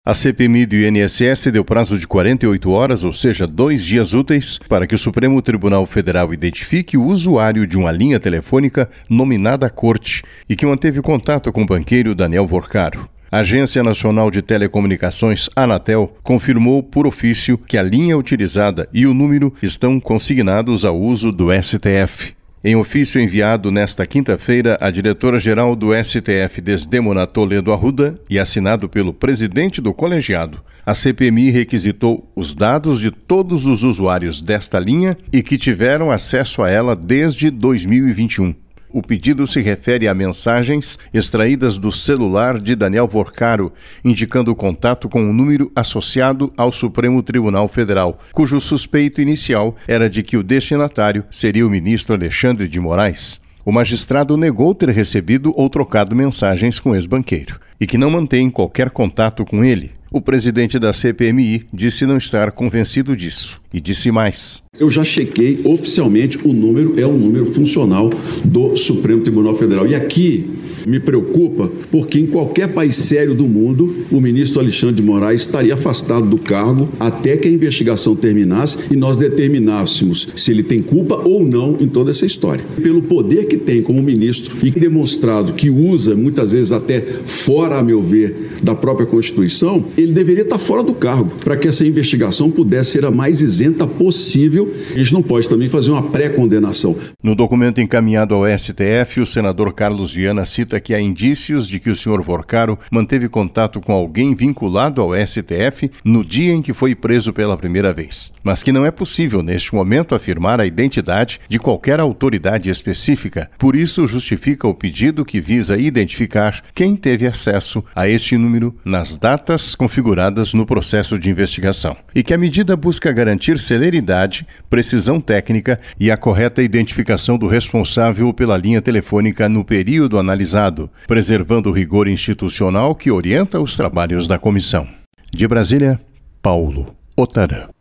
A CPMI do INSS deu prazo de 48 horas, ou seja, 2 dias úteis, para que o Supremo Tribunal Federal identifique o usuário de uma linha telefônica nominada à corte e que manteve contato com o banqueiro Daniel Vorcaro. A Agência Nacional de Telecomunicações, Anatel, confirmou por ofício que a linha utilizada e o número estão consignados ao uso do STF. Em ofício enviado nesta quinta-feira à diretora-geral do STF, Desdemona Toledo Arruda, e assinado pelo presidente do colegiado, a CPMI requisitou os dados de todos os usuários desta linha e que tiveram acesso a ela desde 2021. O pedido se refere a mensagens extraídas do celular de Daniel Vorcaro, indicando contato com um número associado ao Supremo Tribunal Federal, cujo suspeito inicial era de que o destinatário seria o ministro Alexandre de Moraes. O magistrado negou ter recebido ou trocado mensagens com o ex-banqueiro e que não mantém qualquer contato com ele. O presidente da CPMI disse não estar convencido disso e disse mais. Eu já chequei oficialmente, o número é o número funcional do Supremo Tribunal Federal. E aqui me preocupa porque em qualquer país sério do mundo, o ministro Alexandre de Moraes estaria afastado do cargo até que a investigação terminasse e nós determinássemos se ele tem culpa ou não em toda essa história. Pelo poder que tem como ministro e demonstrado que usa, muitas vezes até fora, a meu ver, da própria Constituição, ele deveria estar fora do cargo para que essa investigação pudesse ser a mais isenta possível. A gente não pode também fazer uma pré-condenação. No documento encaminhado ao STF, o senador Carlos Viana cita que há indícios de que o senhor Vorcaro manteve contato com alguém vinculado ao STF no dia em que foi preso pela primeira vez, mas que não é possível, neste momento, afirmar a identidade de qualquer autoridade específica. Por isso, justifica o pedido que visa identificar quem teve acesso a este número nas datas configuradas no processo de investigação, e que a medida busca garantir celeridade, precisão técnica e a correta identificação do responsável pela linha telefônica no período analisado, preservando o rigor institucional que orienta os trabalhos da comissão. De Brasília, Paulo Ottarã.